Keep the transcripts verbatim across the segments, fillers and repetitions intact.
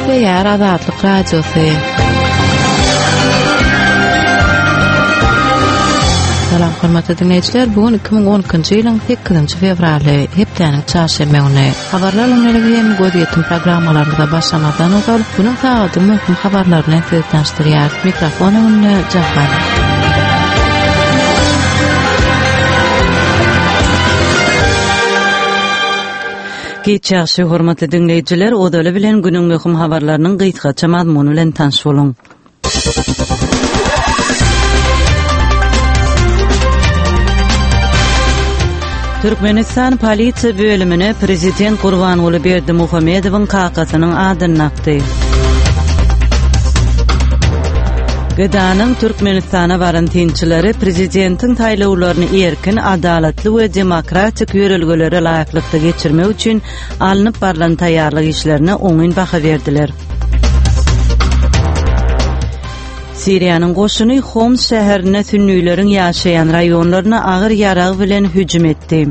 Ýar Azatlyk Radiosy. Salam hormatly dinleýijiler, bugün iki bin on ikinji ýylyň sekizinji fevraly, hepdeniň çarşembe güni. Habarlar öňlerine göz ýetim programmalarynda başlamadan öňe bunyň sagady möhüm habarlaryny size tanıştyrýar. Mikrofonyny Jahan. Geçýärşi hormatly dinleýijiler, odaly bilen günüň möhüm habarlarynyň gyýtgaça mazmuny bilen tanış boluň. Türkmenistan polisiýa bölümine Prezident Gurbanuly Berdimuhammedowyň kakasynyň adyny nakdy. Gıdanyň Türkmenistana baran tinçileri prezidentiň taýlawlaryny erkin, adalatly we demokratik ýörelgelere laýyklykda geçirmek üçin alınıp barlan taýýarlyk işlerine oňyn baha berdiler. Siriýanyň goşuny Homs şäherine sünnüýleriň ýaşaýan raýonlaryna agyr ýarag bilen hüjüm etdi.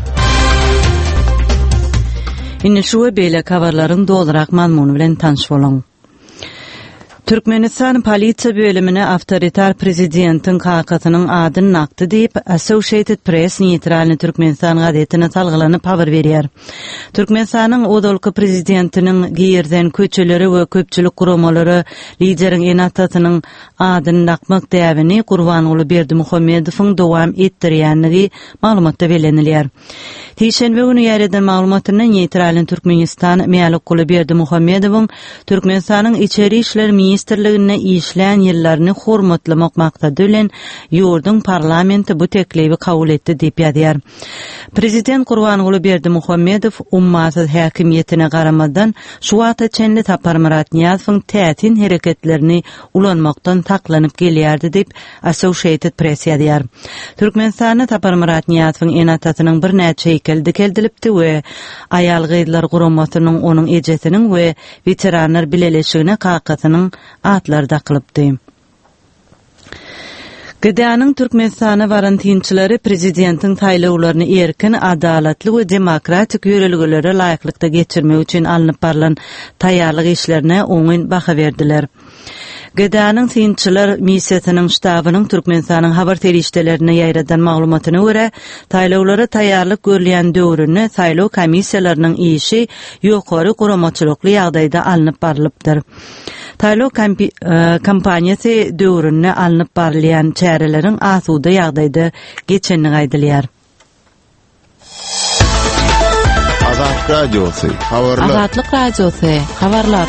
Indi şu we beýle habarlaryň doldurak mazmuny bilen tanış boluň. Türkmenistan polisiýa bölümine awtoritar prezidentiň kakasynyň adyny nakdy diýip Associated Press neytralny Türkmenistan gazetine talgylanyp habar berýär. Türkmenistanyň odolky prezidentiniň giýerden köçeleri we köpçülik guramalary lideriň enatatynyň adyny nakmak däwini Gurbanuly Berdimuhammedowyň dowam etdirýänligi maglumatda belenilýär. Teşenbe günü ýerden maglumatyna neytralny Türkmenistan Meýalykuly Berdimuhammedowyň Türkmenistanyň içeri işler ministrligine işlän ýyllaryny hormatlamak maksady bilen ýurdun parlamenti bu teklibi kabul etdi diýip ýazýar. Prezident Gurbanuly Berdimuhammedow ummaty häkimiýetine garamadan şu wagta çenli Tapar Murat Niýazowyň tätin hereketlerini ulanmakdan taklanyp gelýärdi diýip Associated Press ýazýar. Türkmenistanyň Tapar Murat Niýazowyň enatatynyň bir näçe hekel dikeldilipdi we aýal gyýdylar guramatynyň onuň ejetiniň we veteranlar bileleşigine kakasynyň atlar daklypdy. Gıdanyň Türkmenistana baran tinçileri prezidentiň taýlawlaryny erkin, adalatly we demokratik ýörelgelere laýyklykda geçirmek üçin alınıp barlan taýýarlyk işlerine oňyn baha berdiler. Gıdanyň tinçiler missiýasynyň ştabynyň Türkmenistanyň habar terişdelerine ýaýradan maglumatyna görä, taýlawlara taýýarlyk görülýän döwründe saýlaw komissiýalarynyň işi ýokary guramaçylykly ýagdaýda alınıp barilypdyr. Taýlaw kampaniýasy döwründe alınıp barilýan çäreleriň asuda ýagdaýda geçenini gaýdylýar. Azatlyk Radiosy, habarlar. Azatlyk Radiosy, habarlar.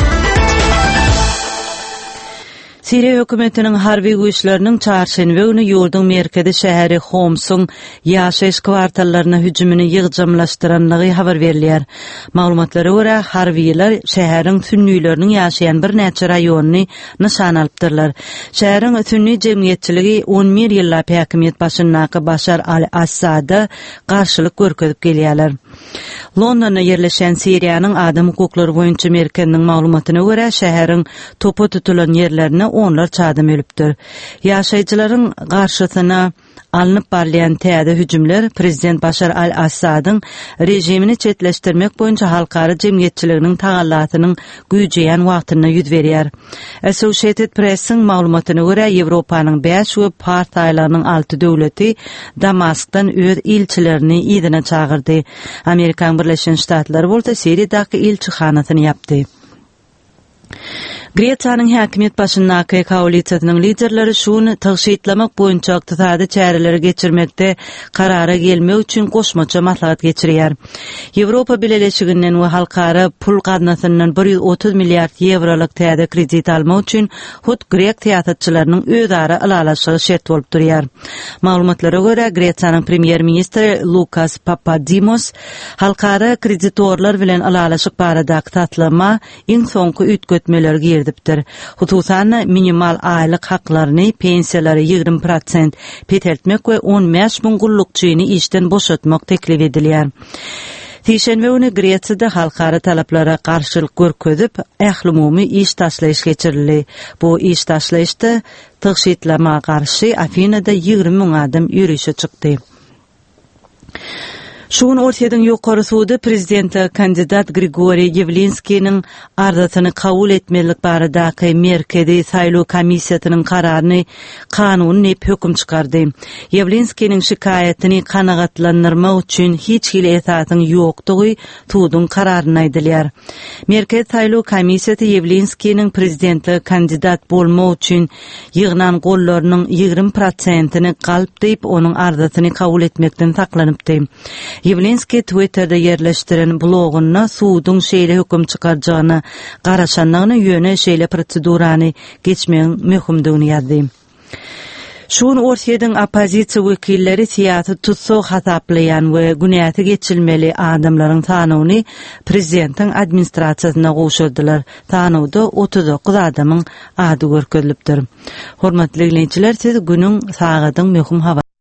Siriýa hökümetiniň harby güýçleriniň çarşembe güni ýurdun merkezi şäheri Homsyň ýaşaýyş kwartallaryna hüjümini ýygjamlaşdyranlygy habar berilýär. Maglumatlara görä, harbylar şäheriň sünnüýleriniň ýaşaýan bir näçe raýonyny nişan alypdyrlar. Şäheriň sünni jemgyýetçiligi on bir ýyllap häkimiýet başyndaky Başar al-Assada garşylyk görkezip gelýärler. Londonda yerleşen Siriýanyň adam hukuklary boýunça merkezining maglumatyna görä, şäheriň topa tutulan ýerlerine onlarça adam ölüpdir. Ýaşaýjylaryň garşysyna alınıp barlayan täze hüjümler Prezident Başar al-Assadyň rejimini çetleşdirmek boýunça halkary jemgyýetçiliginiň tagallatynyň güýjeýän wagtyna ýüz berýär. Associated Press'in maglumatyna görä, Ýewropanyň beş we partiýalarynyň alty döwleti Damaskdan öz ilçilerini ýygyna çagyrdy. Amerikan Birleşen Ştatlary bolsa Siriýadaky ilçihanasyny ýapdy. Gretsiýanyň häkimiýet başyndaky koalisiýasynyň liderleri şuny taşytlamak boýunça ykdysady çäreleri geçirmekde karara gelmek üçin goşmaça maslahat geçirýär. Ýewropa Birleşiginden we halkara pul gaznasynyň bir ýüz otuz milliard ýewrolyk täze kredit almak üçin hut grek teatrçylarynyň özara alalaşygy şert bolup durýar. Maglumatlara görä, Gretsiýanyň premier ministri Lukas Papadimos halkara kreditorlar bilen alalaşyk baradaky tatlama iň soňky ütgetmeler girdipdir. Hususan minimal aýlyk haklaryny, pensiýalary ýygrimi prosent peteltmek we on beş bin gullukçyny işden boşatmak teklif edilýär. Teşenbe günü Gretsiýada halkara talaplara garşylyk görkezip, ählumumy iş taşlaýyş geçirildi. Bu iş taşlaýyşda tygyşytlama garşy Afinada ýygrimi ming adam ýürüýüşe çykdy. Şuun ortadan yuqarı suuda prezident kandidat Grigoriy Yevlinskining ardatyny kabul etmelik baradaky Merkezi saýlaw komissiýasynyň kararyny kanun nep hökm çykardy. Yevlinskining şikaýatyny kanagatlandyrmak üçin hiç hili esasyň ýokdugy tuğdun kararyny aýdylýar. Merkezi saýlaw komissiýasy Yevlinskining prezidentlik kandidat bolmak üçin ýygnan gollarynyň ýygrimi prosentini galp diýip onuň ardatyny kabul etmekden saklanypdy. Yevlinski Twitter'da yerleştiren bloguna suudun şeýle hökm çykarjagyny garaşanlygyny ýöne şeýle prosedurany geçmeň möhümdigini ýazdy. Şuun ortadan opozisiýa wekilleri siýasy tutsak hasaplayan we günäti geçilmeli adamlaryň tanyny prezidentiň administrasiýasyna goşurdylar. Tanywda otuz dokuz adamyň ady görkezilipdir. Hormatly dinleýijiler, siz günüň saýadyň möhüm